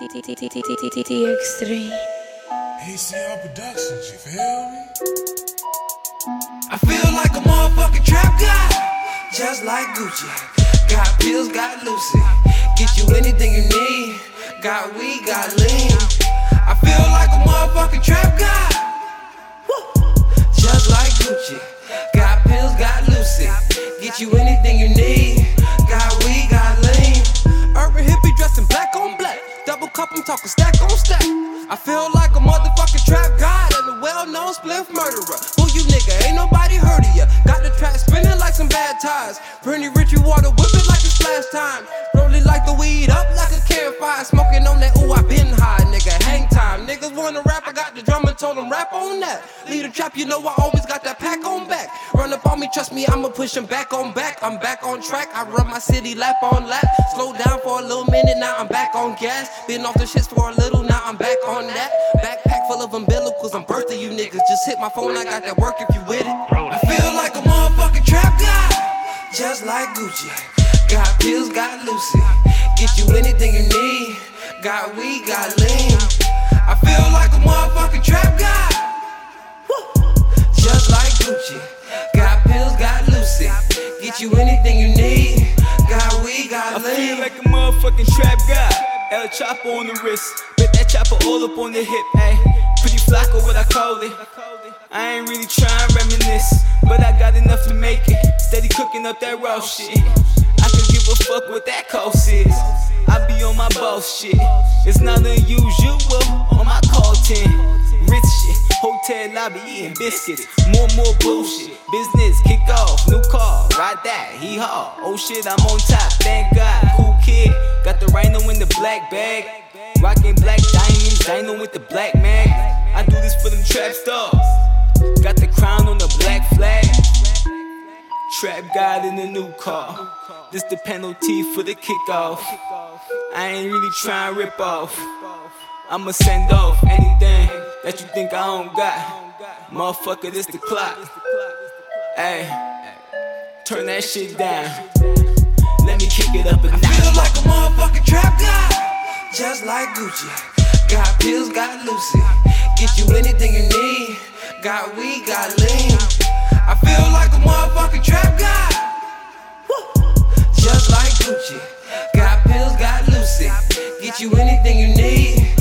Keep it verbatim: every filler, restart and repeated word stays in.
T X three. A C L Productions, you feel me? I feel like a motherfucking trap guy, just like Gucci. Got pills, got Lucy, get you anything you need. Got weed, got lean. I feel like a motherfucking trap guy, woo. Just like Gucci. Got pills, got Lucy, get you anything you need. Got weed, got lean. Urban hippie dressed in black on black. Double cup, I'm talking stack on stack. I feel like a motherfucking trap god and a well-known spliff murderer. Who you nigga? Ain't nobody heard of ya. Got the track spinning like some bad ties. Pretty Richie water whipping like it's splash time. Rolling like the weed up like a campfire. Smoking on that, ooh, I been high, nigga. Hang time. Niggas wanna rap, I got the drummer, told them rap on that. Lead a trap, you know I always got that pack on back. Run up on me, trust me, I'ma push him back on back. I'm back on track, I run my city lap on lap. Slow down for a little minute, now I'm back on gas. Been off the shits for a little, now I'm back on that. Backpack full of umbilicals, I'm birthing you niggas. Just hit my phone, I got that work if you with it. I feel like a motherfucking trap guy, just like Gucci. Got pills, got Lucy, get you anything you need. Got weed, got lean. I feel like a motherfucking trap guy, woo. Just like Gucci. Got pills, got Lucy, get you anything you need. Got weed, got lean. I feel like a motherfucking trap guy. El Chapo on the wrist, with that chopper all up on the hip, ayy. Pretty Flacco, what I call it. I ain't really trying to reminisce, but I got enough to make it. Steady cooking up that raw shit. I could give a fuck what that cost is. I be on my boss shit. It's not unusual on my call ten. Rich shit, hotel lobby eating biscuits. More and more bullshit. Business kick off, new car, ride that, hee haw. Oh shit, I'm on top, thank God. Cool kid, got the rhino in the black bag. Rockin' black diamonds, dino with the black mag. I do this for them trap stars. Got the crown on the black flag. Trap God in the new car. This the penalty for the kickoff. I ain't really trying to rip off. I'ma send off anything that you think I don't got. Motherfucker, this the clock. Ayy, turn that shit down. Let me kick it up a notch. I feel like a motherfucking trap guy, just like Gucci. Got pills, got Lucy, get you anything you need. Got weed, got lean. I feel like a motherfucking trap guy, woo. Just like Gucci. Got pills, got Lucy, get you anything you need.